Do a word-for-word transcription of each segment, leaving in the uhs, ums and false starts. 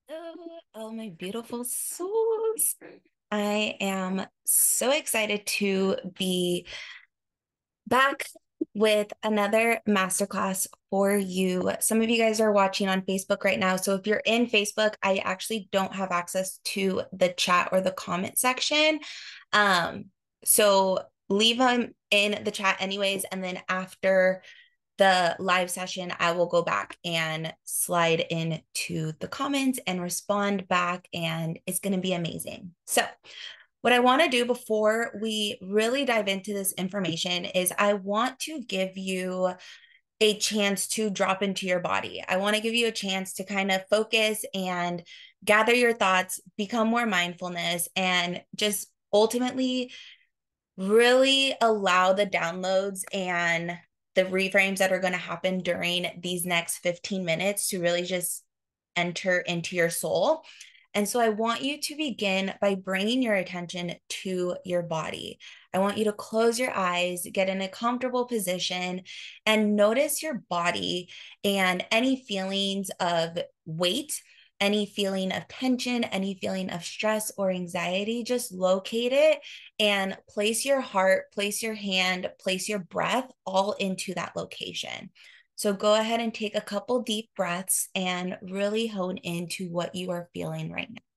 Oh, oh, my beautiful souls. I am so excited to be back with another masterclass for you. Some of you guys are watching on Facebook right now. So if you're in Facebook, I actually don't have access to the chat or the comment section. Um, so leave them in the chat anyways. And then after the live session, I will go back and slide into the comments and respond back, and it's going to be amazing. So, what I want to do before we really dive into this information is I want to give you a chance to drop into your body. I want to give you a chance to kind of focus and gather your thoughts, become more mindfulness, and just ultimately really allow the downloads and the reframes that are going to happen during these next fifteen minutes to really just enter into your soul. And so I want you to begin by bringing your attention to your body. I want you to close your eyes, get in a comfortable position, and notice your body and any feelings of weight, any feeling of tension, any feeling of stress or anxiety. Just locate it and place your heart, place your hand, place your breath all into that location. So go ahead and take a couple deep breaths and really hone into what you are feeling right now.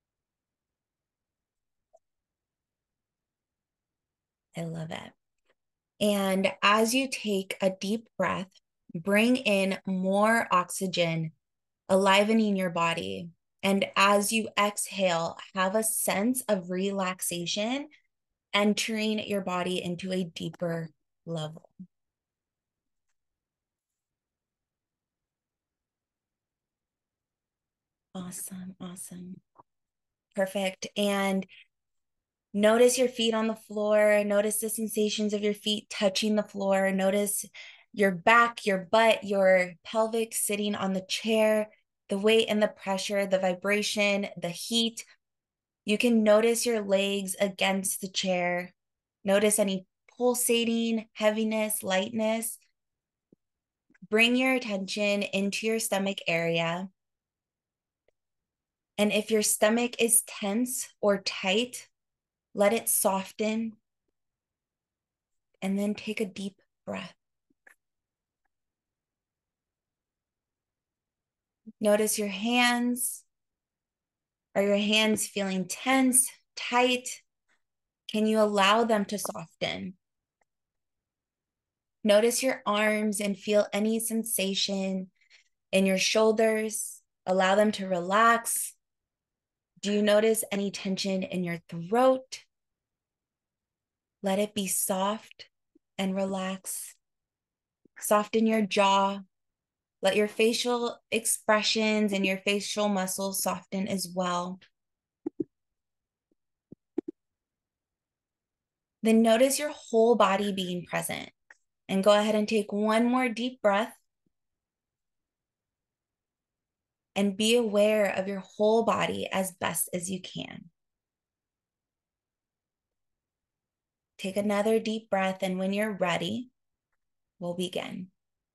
I love it. And as you take a deep breath, bring in more oxygen, livening your body. And as you exhale, have a sense of relaxation entering your body into a deeper level. Awesome, awesome. Perfect. And notice your feet on the floor. Notice the sensations of your feet touching the floor. Notice your back, your butt, your pelvic sitting on the chair, the weight and the pressure, the vibration, the heat. You can notice your legs against the chair. Notice any pulsating, heaviness, lightness. Bring your attention into your stomach area. And if your stomach is tense or tight, let it soften. And then take a deep breath. Notice your hands. Are your hands feeling tense, tight? Can you allow them to soften? Notice your arms and feel any sensation in your shoulders. Allow them to relax. Do you notice any tension in your throat? Let it be soft and relax. Soften your jaw. Let your facial expressions and your facial muscles soften as well. Then notice your whole body being present. And go ahead and take one more deep breath. And be aware of your whole body as best as you can. Take another deep breath, and when you're ready, we'll begin.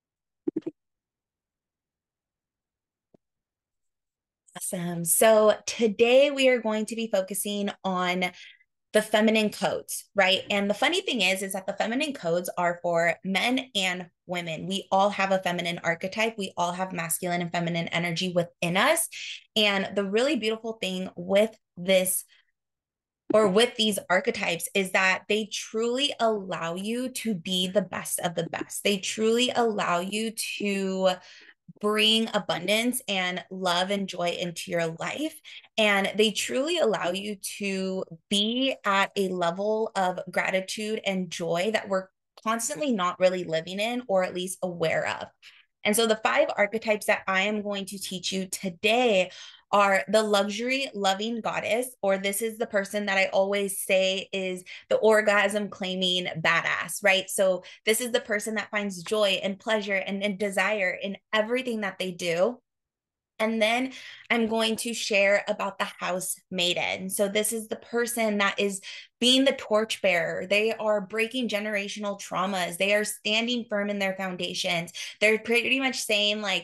Awesome. So today we are going to be focusing on the feminine codes, right? And the funny thing is, is that the feminine codes are for men and women. We all have a feminine archetype. We all have masculine and feminine energy within us. And the really beautiful thing with this or with these archetypes is that they truly allow you to be the best of the best. They truly allow you to bring abundance and love and joy into your life. And they truly allow you to be at a level of gratitude and joy that we're constantly not really living in, or at least aware of. And so the five archetypes that I am going to teach you today are the luxury loving goddess, or this is the person that I always say is the orgasm claiming badass, right? So this is the person that finds joy and pleasure and, and desire in everything that they do. And then I'm going to share about the house maiden. So this is the person that is being the torchbearer. They are breaking generational traumas. They are standing firm in their foundations. They're pretty much saying like,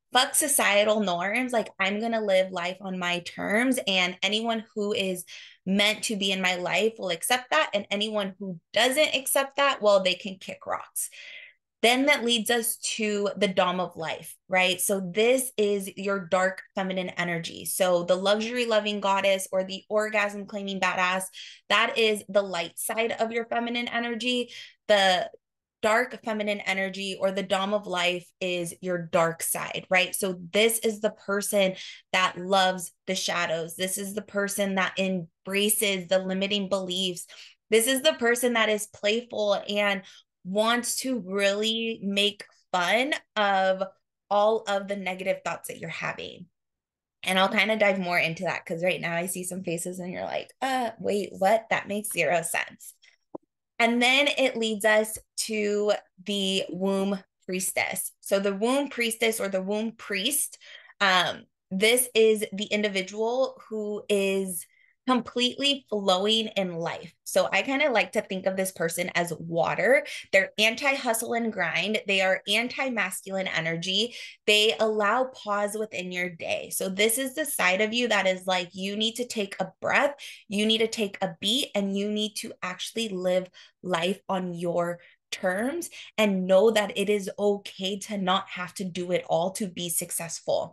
fuck societal norms. Like, I'm going to live life on my terms, and anyone who is meant to be in my life will accept that. And anyone who doesn't accept that, well, they can kick rocks. Then that leads us to the Dom of life, right? So this is your dark feminine energy. So the luxury loving goddess or the orgasm claiming badass, that is the light side of your feminine energy. The dark feminine energy or the Dom of life is your dark side, right? So this is the person that loves the shadows. This is the person that embraces the limiting beliefs. This is the person that is playful and wants to really make fun of all of the negative thoughts that you're having. And I'll kind of dive more into that because right now I see some faces and you're like, uh, wait, what? That makes zero sense. And then it leads us to the womb priestess. So the womb priestess or the womb priest, um, this is the individual who is completely flowing in life. So I kind of like to think of this person as water. They're anti-hustle and grind. They are anti-masculine energy. They allow pause within your day. So this is the side of you that is like, you need to take a breath, you need to take a beat, and you need to actually live life on your terms and know that it is okay to not have to do it all to be successful.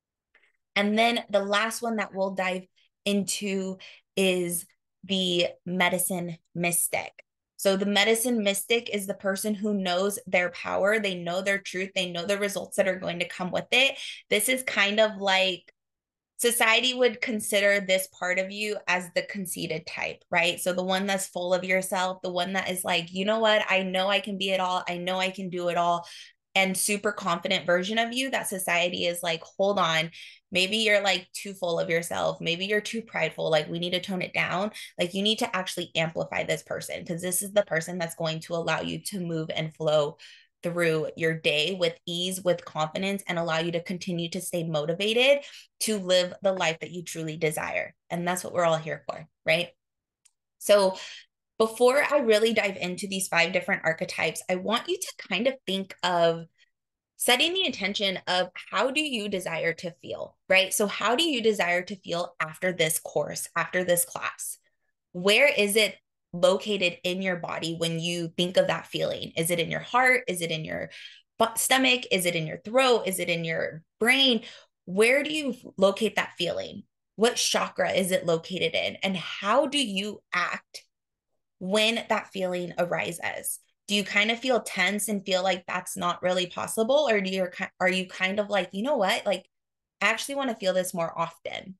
And then the last one that we'll dive into is the medicine mystic. So the medicine mystic is the person who knows their power, they know their truth, they know the results that are going to come with it. This is kind of like society would consider this part of you as the conceited type, right? So the one that's full of yourself, the one that is like, you know what? I know I can be it all. I know I can do it all. And super confident version of you that society is like, hold on, maybe you're like too full of yourself. Maybe you're too prideful. Like, we need to tone it down. Like, you need to actually amplify this person because this is the person that's going to allow you to move and flow through your day with ease, with confidence, and allow you to continue to stay motivated to live the life that you truly desire. And that's what we're all here for, right? So before I really dive into these five different archetypes, I want you to kind of think of setting the intention of how do you desire to feel, right? So how do you desire to feel after this course, after this class? Where is it located in your body when you think of that feeling? Is it in your heart? Is it in your stomach? Is it in your throat? Is it in your brain? Where do you locate that feeling? What chakra is it located in? And how do you act when that feeling arises? Do you kind of feel tense and feel like that's not really possible? Or do you, are you kind of like, you know what? Like, I actually want to feel this more often.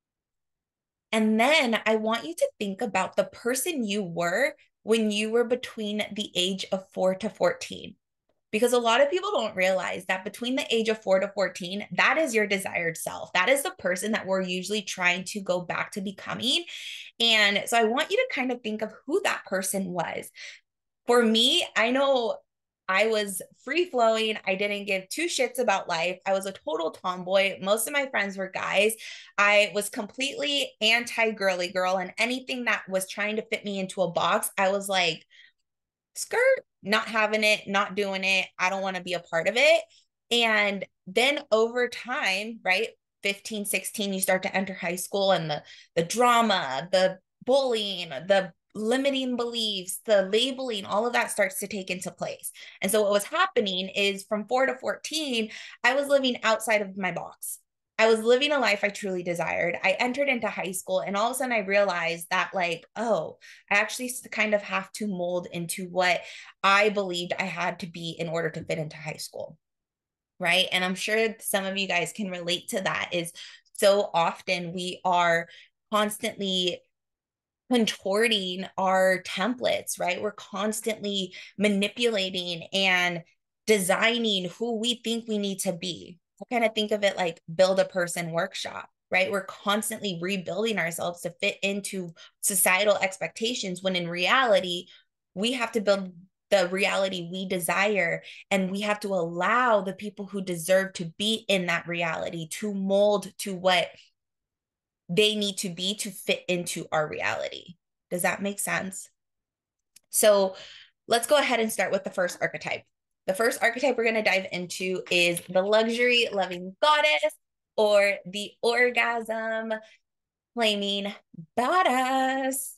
And then I want you to think about the person you were when you were between the age of four to fourteen. Because a lot of people don't realize that between the age of four to fourteen, that is your desired self. That is the person that we're usually trying to go back to becoming. And so I want you to kind of think of who that person was. For me, I know I was free flowing. I didn't give two shits about life. I was a total tomboy. Most of my friends were guys. I was completely anti girly girl, and anything that was trying to fit me into a box, I was like, skirt, not having it, not doing it. I don't want to be a part of it. And then over time, right? fifteen, sixteen, you start to enter high school, and the the drama, the bullying, the limiting beliefs, the labeling, all of that starts to take into place. And so what was happening is from four to fourteen, I was living outside of my box. I was living a life I truly desired. I entered into high school, and all of a sudden I realized that, like, oh, I actually kind of have to mold into what I believed I had to be in order to fit into high school. Right. And I'm sure some of you guys can relate to that. Is so often we are constantly contorting our templates, right? We're constantly manipulating and designing who we think we need to be. I kind of think of it like build a person workshop, right? We're constantly rebuilding ourselves to fit into societal expectations when in reality, we have to build the reality we desire, and we have to allow the people who deserve to be in that reality to mold to what they need to be to fit into our reality. Does that make sense? So let's go ahead and start with the first archetype. The first archetype we're going to dive into is the luxury loving goddess, or the orgasm claiming badass.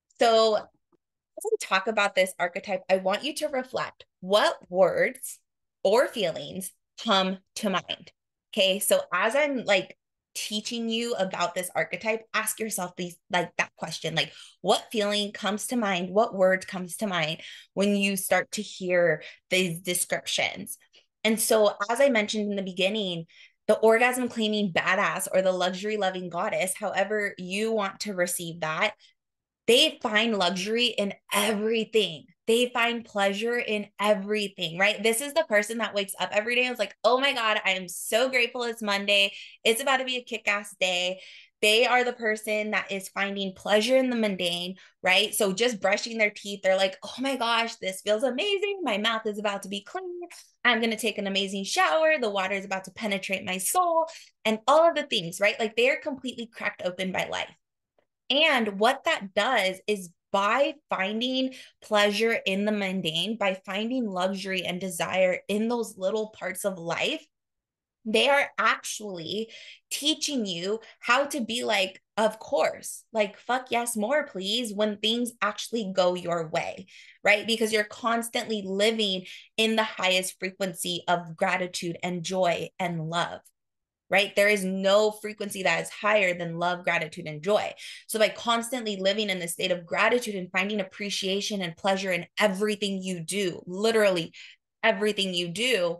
So as we talk about this archetype, I want you to reflect what words or feelings come to mind. Okay. So as I'm like teaching you about this archetype, ask yourself these, like that question, like what feeling comes to mind? What words comes to mind when you start to hear these descriptions? And so, as I mentioned in the beginning, the orgasm claiming badass, or the luxury loving goddess, however you want to receive that, they find luxury in everything. They find pleasure in everything, right? This is the person that wakes up every day and is like, oh my God, I am so grateful it's Monday. It's about to be a kick-ass day. They are the person that is finding pleasure in the mundane, right? So just brushing their teeth, they're like, oh my gosh, this feels amazing. My mouth is about to be clean. I'm going to take an amazing shower. The water is about to penetrate my soul, and all of the things, right? Like they are completely cracked open by life. And what that does is, by finding pleasure in the mundane, by finding luxury and desire in those little parts of life, they are actually teaching you how to be like, of course, like, fuck yes, more please, when things actually go your way, right? Because you're constantly living in the highest frequency of gratitude and joy and love. Right? There is no frequency that is higher than love, gratitude, and joy. So by constantly living in the state of gratitude and finding appreciation and pleasure in everything you do, literally everything you do,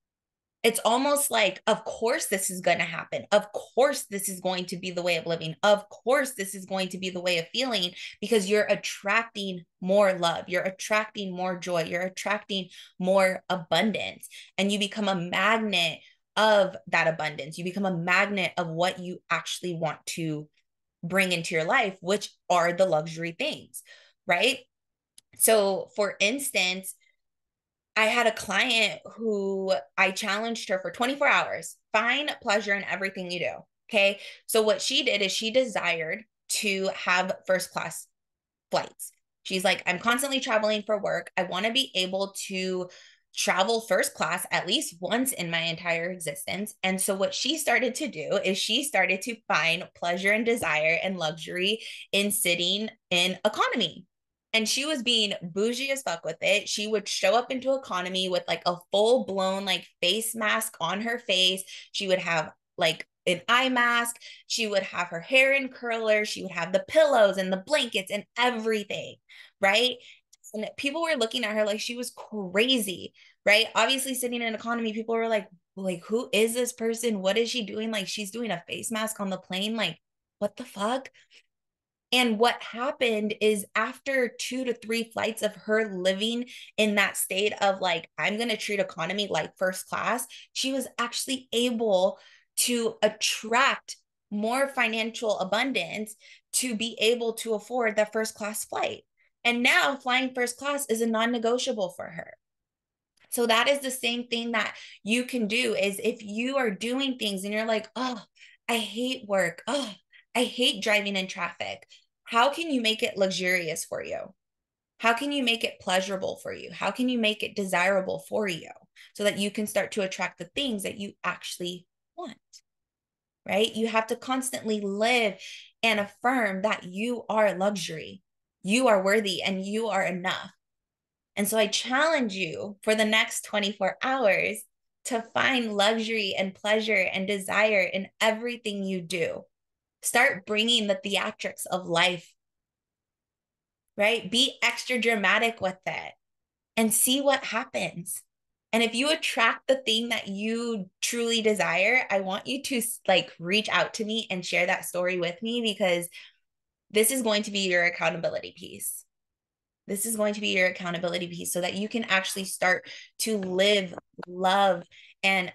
it's almost like, of course, this is going to happen. Of course, this is going to be the way of living. Of course, this is going to be the way of feeling, because you're attracting more love. You're attracting more joy. You're attracting more abundance, and you become a magnet of that abundance. You become a magnet of what you actually want to bring into your life, which are the luxury things, right? So for instance, I had a client who I challenged her for twenty-four hours, find pleasure in everything you do. Okay. So what she did is she desired to have first class flights. She's like, I'm constantly traveling for work. I want to be able to travel first class at least once in my entire existence. And so what she started to do is she started to find pleasure and desire and luxury in sitting in economy. And she was being bougie as fuck with it. She would show up into economy with like a full blown like face mask on her face. She would have like an eye mask. She would have her hair in curlers. She would have the pillows and the blankets and everything, right? And people were looking at her like she was crazy, right? Obviously, sitting in economy, people were like, like, who is this person? What is she doing? Like, she's doing a face mask on the plane. Like, what the fuck? And what happened is, after two to three flights of her living in that state of like, I'm going to treat economy like first class, she was actually able to attract more financial abundance to be able to afford that first class flight. And now flying first class is a non-negotiable for her. So that is the same thing that you can do, is if you are doing things and you're like, oh, I hate work. Oh, I hate driving in traffic. How can you make it luxurious for you? How can you make it pleasurable for you? How can you make it desirable for you so that you can start to attract the things that you actually want, right? You have to constantly live and affirm that you are luxury, you are worthy, and you are enough. And so I challenge you for the next twenty-four hours to find luxury and pleasure and desire in everything you do. Start bringing the theatrics of life, right? Be extra dramatic with it and see what happens. And if you attract the thing that you truly desire, I want you to like reach out to me and share that story with me, because this is going to be your accountability piece. This is going to be your accountability piece so that you can actually start to live, love, and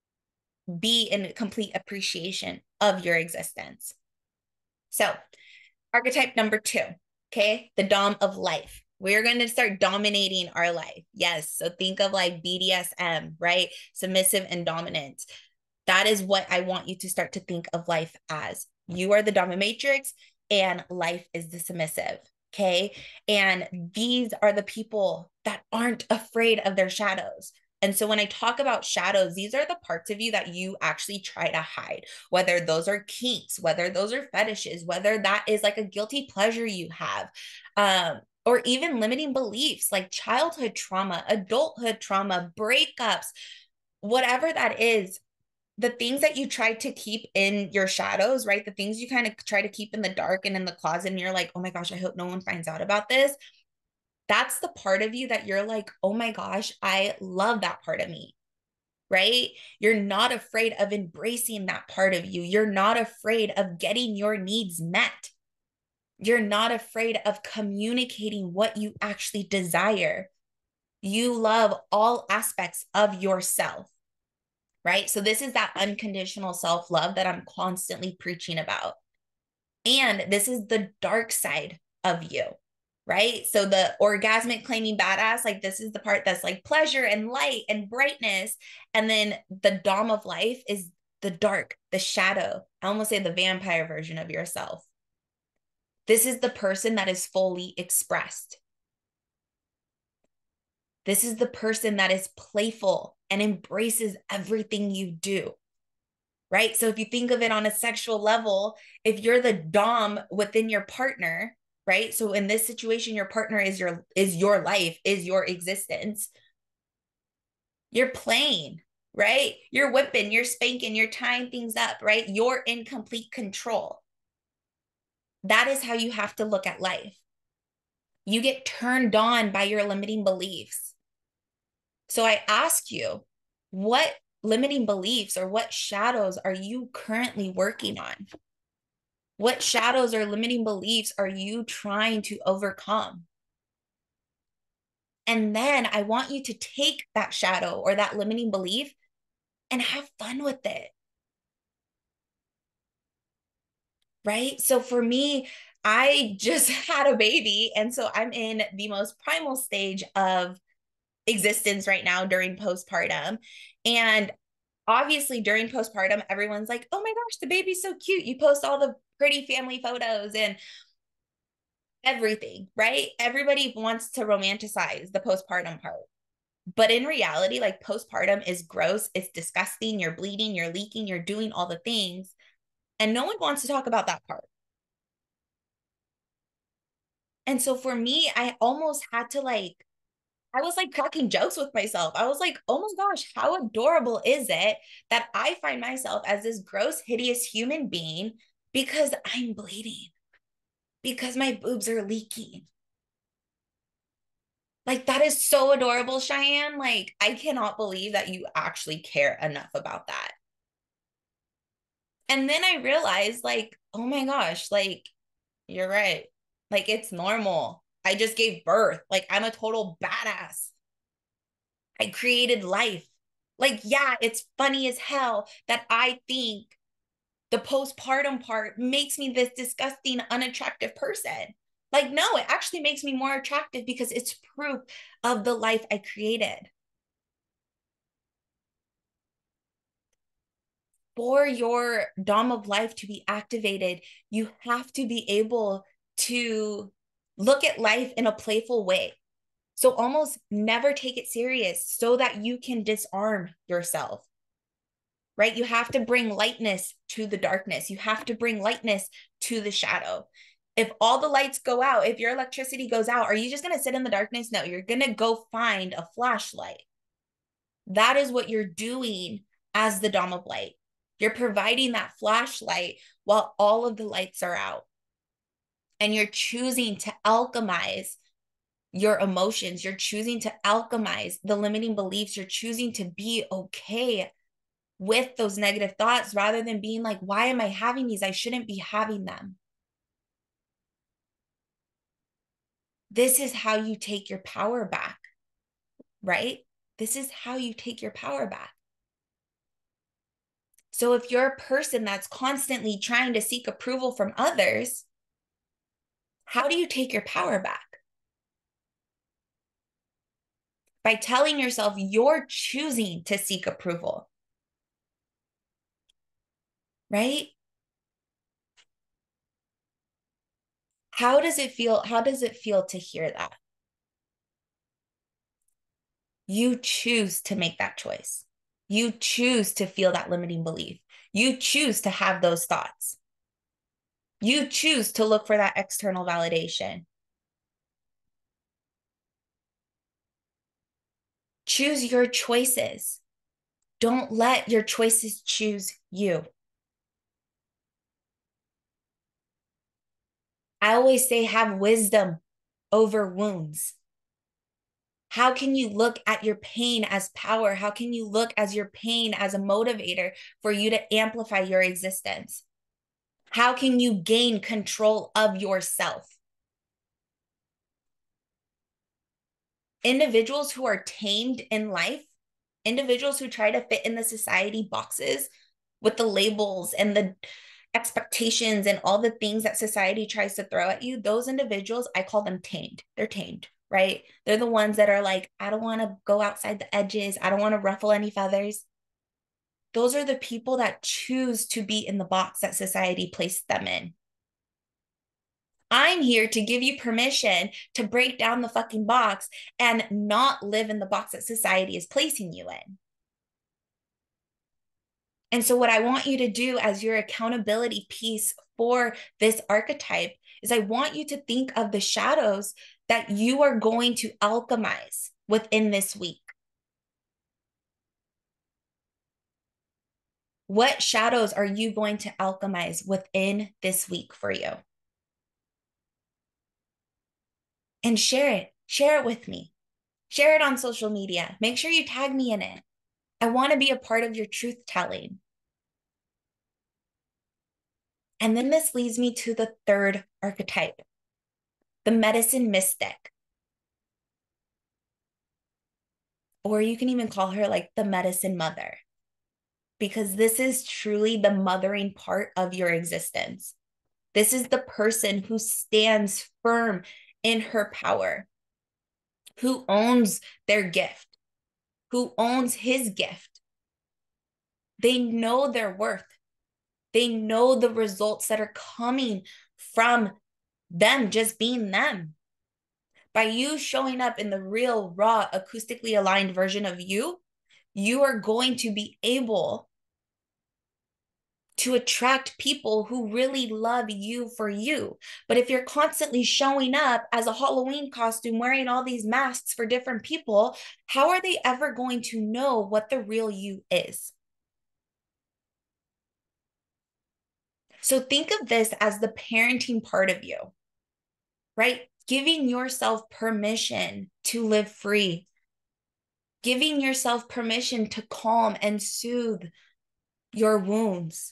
be in complete appreciation of your existence. So, archetype number two, okay, the Dom of life. We're going to start dominating our life. Yes. So think of like B D S M, right? Submissive and dominant. That is what I want you to start to think of life as. You are the dominatrix and life is the submissive. Okay. And these are the people that aren't afraid of their shadows. And so when I talk about shadows, these are the parts of you that you actually try to hide, whether those are kinks, whether those are fetishes, whether that is like a guilty pleasure you have, um, or even limiting beliefs like childhood trauma, adulthood trauma, breakups, whatever that is. The things that you try to keep in your shadows, right? The things you kind of try to keep in the dark and in the closet, and you're like, oh my gosh, I hope no one finds out about this. That's the part of you that you're like, oh my gosh, I love that part of me, right? You're not afraid of embracing that part of you. You're not afraid of getting your needs met. You're not afraid of communicating what you actually desire. You love all aspects of yourself. Right? So this is that unconditional self-love that I'm constantly preaching about. And this is the dark side of you, right? So the orgasmic claiming badass, like this is the part that's like pleasure and light and brightness. And then the dom of life is the dark, the shadow. I almost say the vampire version of yourself. This is the person that is fully expressed. This is the person that is playful and embraces everything you do, right? So if you think of it on a sexual level, if you're the dom within your partner, right? So in this situation, your partner is your is your life, is your existence. You're playing, right? You're whipping, you're spanking, you're tying things up, right? You're in complete control. That is how you have to look at life. You get turned on by your limiting beliefs. So I ask you, what limiting beliefs or what shadows are you currently working on? What shadows or limiting beliefs are you trying to overcome? And then I want you to take that shadow or that limiting belief and have fun with it. Right? So for me, I just had a baby. And so I'm in the most primal stage of existence right now during postpartum. And obviously, during postpartum, everyone's like, oh my gosh, the baby's so cute. You post all the pretty family photos and everything, right? Everybody wants to romanticize the postpartum part. But in reality, like postpartum is gross, it's disgusting, you're bleeding, you're leaking, you're doing all the things. And no one wants to talk about that part. And so for me, I almost had to like, I was like cracking jokes with myself. I was like, oh my gosh, how adorable is it that I find myself as this gross, hideous human being because I'm bleeding, because my boobs are leaking. Like, that is so adorable, Cheyenne. Like, I cannot believe that you actually care enough about that. And then I realized, like, oh my gosh, like, you're right. Like, it's normal. I just gave birth. Like, I'm a total badass. I created life. Like, yeah, it's funny as hell that I think the postpartum part makes me this disgusting, unattractive person. Like, no, it actually makes me more attractive because it's proof of the life I created. For your dom of life to be activated, you have to be able to look at life in a playful way. So almost never take it serious so that you can disarm yourself, right? You have to bring lightness to the darkness. You have to bring lightness to the shadow. If all the lights go out, if your electricity goes out, are you just going to sit in the darkness? No, you're going to go find a flashlight. That is what you're doing as the dom of light. You're providing that flashlight while all of the lights are out. And you're choosing to alchemize your emotions. You're choosing to alchemize the limiting beliefs. You're choosing to be okay with those negative thoughts rather than being like, why am I having these? I shouldn't be having them. This is how you take your power back, right? This is how you take your power back. So if you're a person that's constantly trying to seek approval from others, how do you take your power back? By telling yourself you're choosing to seek approval, right? How does it feel? How does it feel to hear that? You choose to make that choice. You choose to feel that limiting belief. You choose to have those thoughts. You choose to look for that external validation. Choose your choices. Don't let your choices choose you. I always say have wisdom over wounds. How can you look at your pain as power? How can you look as your pain as a motivator for you to amplify your existence? How can you gain control of yourself? Individuals who are tamed in life, individuals who try to fit in the society boxes with the labels and the expectations and all the things that society tries to throw at you, those individuals, I call them tamed. They're tamed, right? They're the ones that are like, I don't want to go outside the edges. I don't want to ruffle any feathers. Those are the people that choose to be in the box that society placed them in. I'm here to give you permission to break down the fucking box and not live in the box that society is placing you in. And so, what I want you to do as your accountability piece for this archetype is I want you to think of the shadows that you are going to alchemize within this week. What shadows are you going to alchemize within this week for you? And share it. Share it with me. Share it on social media. Make sure you tag me in it. I want to be a part of your truth telling. And then this leads me to the third archetype, the medicine mystic. Or you can even call her like the medicine mother, because this is truly the mothering part of your existence. This is the person who stands firm in her power, who owns their gift, who owns his gift. They know their worth. They know the results that are coming from them just being them. By you showing up in the real, raw, acoustically aligned version of you, you are going to be able to attract people who really love you for you. But if you're constantly showing up as a Halloween costume, wearing all these masks for different people, how are they ever going to know what the real you is? So think of this as the parenting part of you, right? Giving yourself permission to live free, giving yourself permission to calm and soothe your wounds.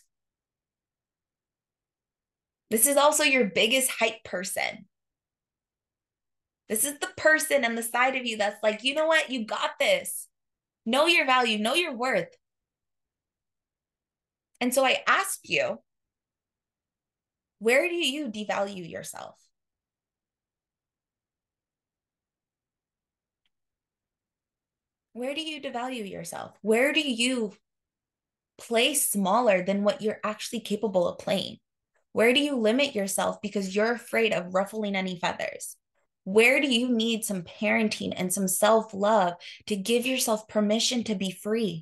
This is also your biggest hype person. This is the person and the side of you that's like, you know what? You got this. Know your value, know your worth. And so I ask you, where do you devalue yourself? Where do you devalue yourself? Where do you play smaller than what you're actually capable of playing? Where do you limit yourself because you're afraid of ruffling any feathers? Where do you need some parenting and some self-love to give yourself permission to be free?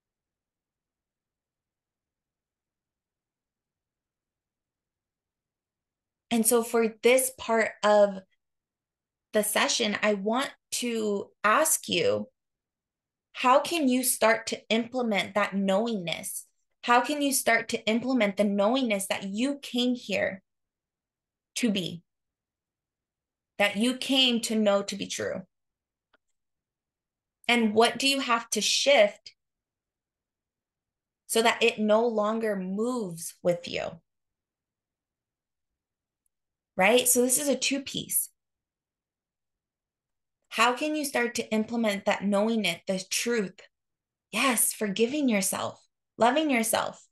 And so for this part of the session, I want to ask you, how can you start to implement that knowingness? How can you start to implement the knowingness that you came here to be, that you came to know to be true? And what do you have to shift so that it no longer moves with you? Right? So this is a two piece. How can you start to implement that knowing it, the truth? Yes, forgiving yourself, loving yourself.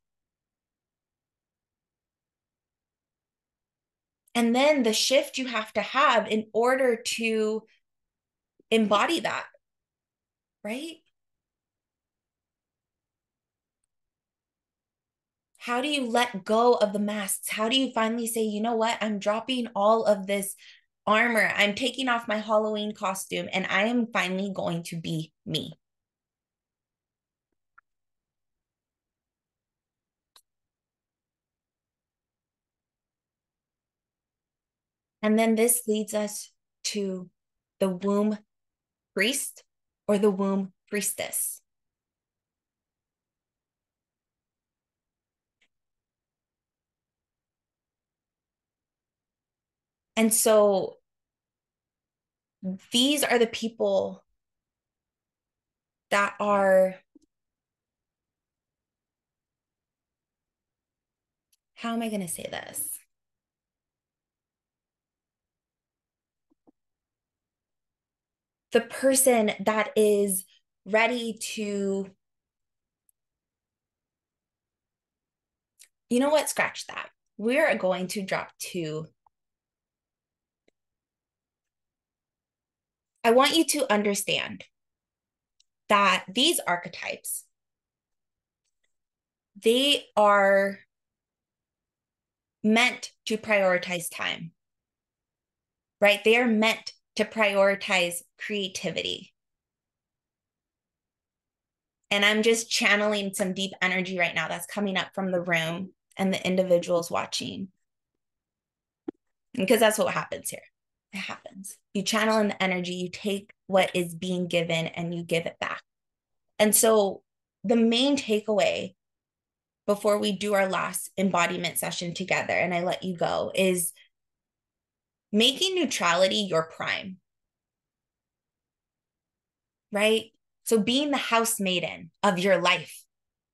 And then the shift you have to have in order to embody that, right? How do you let go of the masks? How do you finally say, you know what? I'm dropping all of this armor. I'm taking off my Halloween costume and I am finally going to be me. And then this leads us to the womb priest or the womb priestess. And so these are the people that are, how am I going to say this? The person that is ready to, you know what, scratch that. We're going to drop to, I want you to understand that these archetypes, they are meant to prioritize time, right? They are meant to prioritize creativity. And I'm just channeling some deep energy right now that's coming up from the room and the individuals watching. Because that's what happens here. It happens. You channel in the energy, you take what is being given and you give it back. And so the main takeaway before we do our last embodiment session together and I let you go is making neutrality your prime, right? So being the house maiden of your life.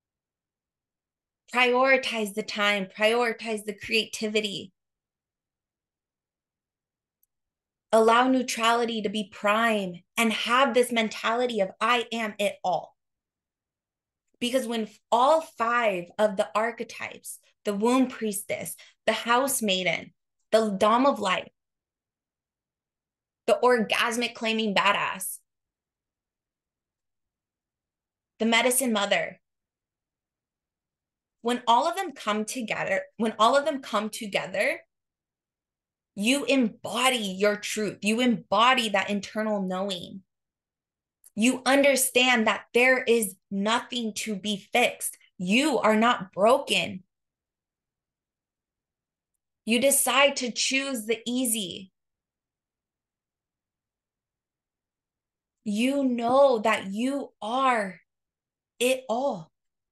Prioritize the time, prioritize the creativity. Allow neutrality to be prime and have this mentality of I am it all. Because when all five of the archetypes, the womb priestess, the house maiden, the dom of light, the orgasmic claiming badass, the medicine mother, when all of them come together, when all of them come together, you embody your truth. You embody that internal knowing. You understand that there is nothing to be fixed. You are not broken. You decide to choose the easy. You know that you are it all.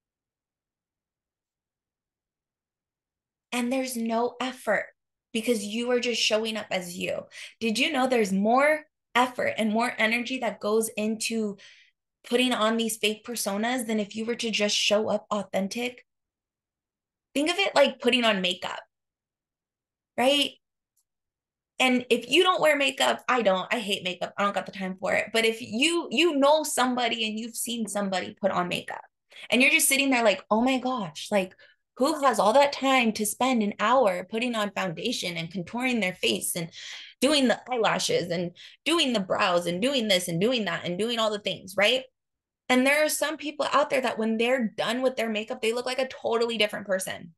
And there's no effort because you are just showing up as you. Did you know there's more effort and more energy that goes into putting on these fake personas than if you were to just show up authentic? Think of it like putting on makeup, right? And if you don't wear makeup, I don't, I hate makeup. I don't got the time for it. But if you, you know somebody and you've seen somebody put on makeup and you're just sitting there like, oh my gosh, like who has all that time to spend an hour putting on foundation and contouring their face and doing the eyelashes and doing the brows and doing this and doing that and doing all the things, right? And there are some people out there that when they're done with their makeup, they look like a totally different person.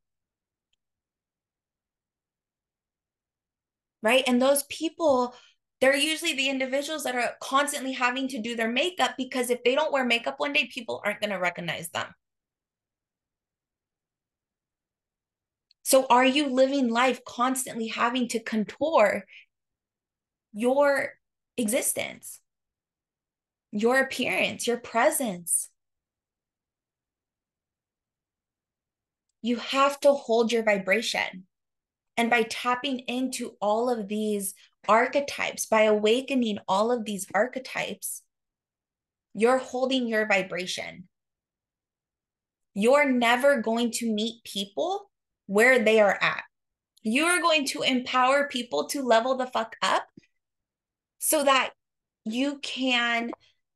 Right? And those people, they're usually the individuals that are constantly having to do their makeup because if they don't wear makeup one day, people aren't going to recognize them. So are you living life constantly having to contour your existence, your appearance, your presence? You have to hold your vibration. And by tapping into all of these archetypes, by awakening all of these archetypes, you're holding your vibration. You're never going to meet people where they are at. You're going to empower people to level the fuck up so that you can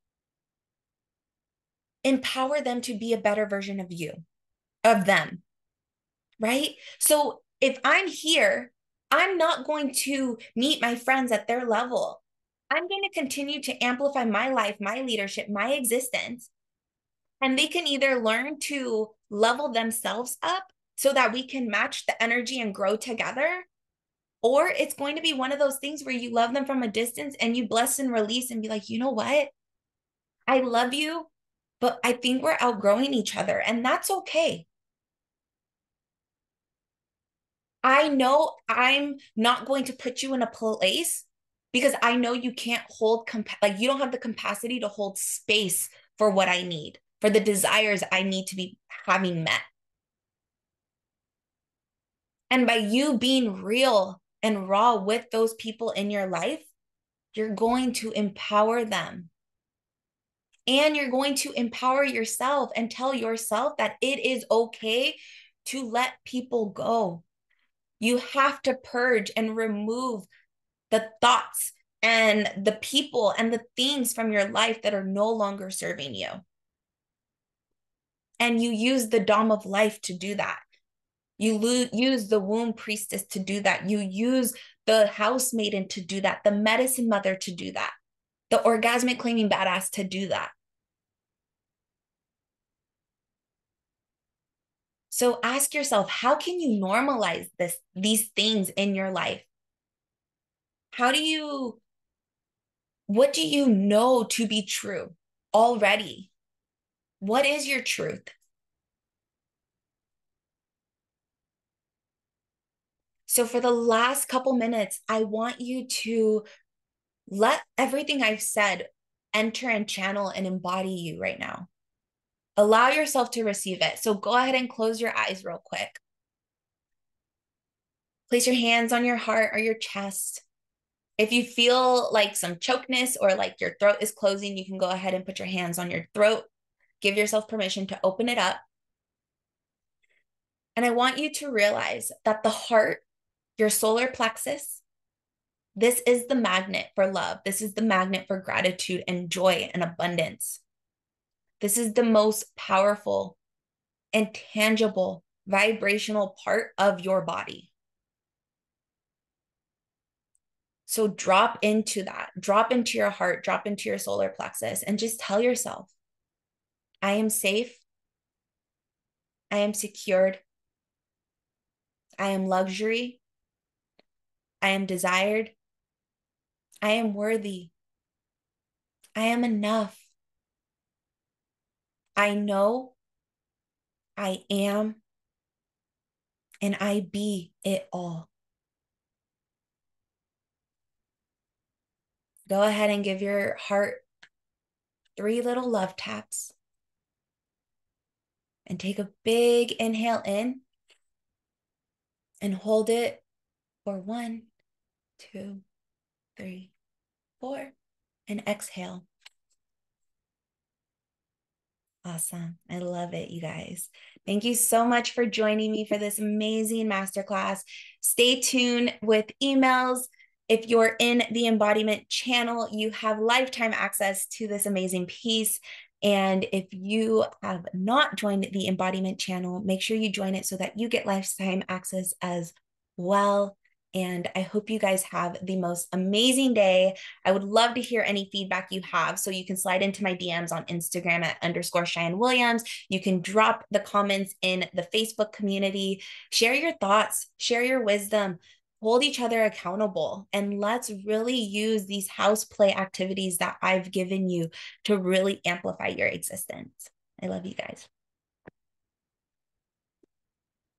empower them to be a better version of you, of them, right? So if I'm here, I'm not going to meet my friends at their level. I'm going to continue to amplify my life, my leadership, my existence. And they can either learn to level themselves up so that we can match the energy and grow together. Or it's going to be one of those things where you love them from a distance and you bless and release and be like, you know what? I love you, but I think we're outgrowing each other, and that's okay. I know I'm not going to put you in a place because I know you can't hold, compa- like, you don't have the capacity to hold space for what I need, for the desires I need to be having met. And by you being real and raw with those people in your life, you're going to empower them. And you're going to empower yourself and tell yourself that it is okay to let people go. You have to purge and remove the thoughts and the people and the things from your life that are no longer serving you. And you use the Dom of life to do that. You lo- use the womb priestess to do that. You use the house maiden to do that, the medicine mother to do that, the orgasmic claiming badass to do that. So ask yourself, how can you normalize this, these things in your life? How do you, what do you know to be true already? What is your truth? So for the last couple minutes, I want you to let everything I've said enter and channel and embody you right now. Allow yourself to receive it. So go ahead and close your eyes real quick. Place your hands on your heart or your chest. If you feel like some chokeness or like your throat is closing, you can go ahead and put your hands on your throat. Give yourself permission to open it up. And I want you to realize that the heart, your solar plexus, this is the magnet for love. This is the magnet for gratitude and joy and abundance. This is the most powerful and tangible vibrational part of your body. So drop into that, drop into your heart, drop into your solar plexus, and just tell yourself, I am safe. I am secured. I am luxury. I am desired. I am worthy. I am enough. I know I am, and I be it all. Go ahead and give your heart three little love taps. And take a big inhale in and hold it for one, two, three, four, and exhale. Awesome. I love it, you guys. Thank you so much for joining me for this amazing masterclass. Stay tuned with emails. If you're in the embodiment channel, you have lifetime access to this amazing piece. And if you have not joined the embodiment channel, make sure you join it so that you get lifetime access as well. And I hope you guys have the most amazing day. I would love to hear any feedback you have. So you can slide into my D Ms on Instagram at underscore Cheyenne Williams. You can drop the comments in the Facebook community. Share your thoughts, share your wisdom, hold each other accountable, and let's really use these house play activities that I've given you to really amplify your existence. I love you guys.